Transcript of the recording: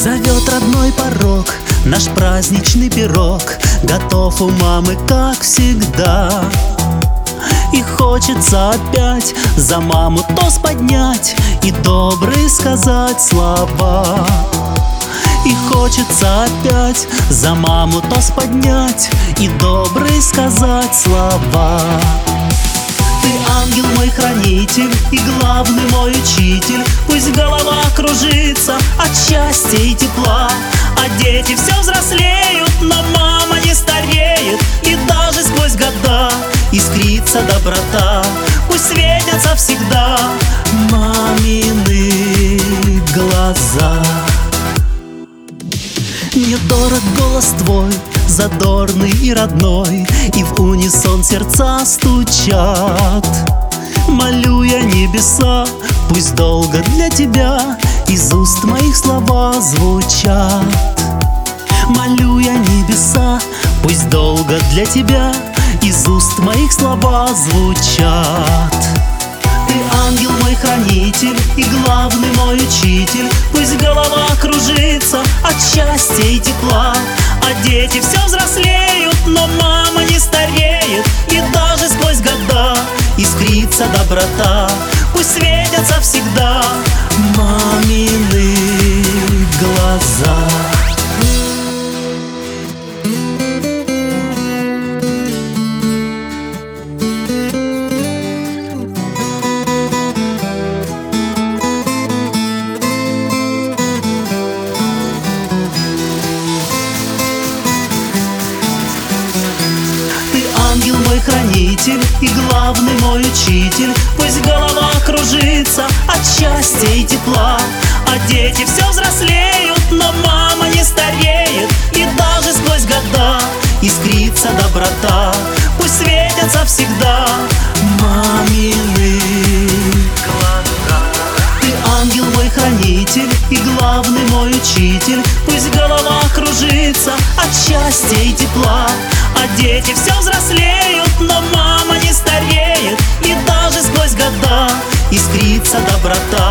Зовет родной порог, наш праздничный пирог готов у мамы, как всегда. И хочется опять за маму тост поднять и добрые сказать слова. И хочется опять за маму тост поднять и добрые сказать слова. Ты ангел мой хранитель и главный мой учитель. Пусть голова кружится от счастья и тепла, а дети все взрослеют, но мама не стареет. И даже сквозь года искрится доброта. Пусть светятся всегда мамины глаза. Мне дорог голос твой, задорный и родной, и в унисон сердца стучат. Молю я небеса, пусть долго для тебя из уст моих слова звучат. Молю я небеса, пусть долго для тебя из уст моих слова звучат. Ты ангел мой хранитель и главный мой учитель. Пусть голова кружится от счастья и тепла, а дети все взрослеют, но мама не стареет. И даже сквозь года искрится доброта. Пусть светятся всегда мамины глаза. Ангел мой хранитель и главный мой учитель. Пусть голова кружится от счастья и тепла, а дети все взрослеют, но мама не стареет. И даже сквозь года искрится доброта. Пусть светятся всегда мамины глаза. Ты ангел мой хранитель и главный мой учитель. Пусть голова кружится от счастья и тепла, а дети все взрослеют, но мама не стареет. И даже сквозь года искрится доброта.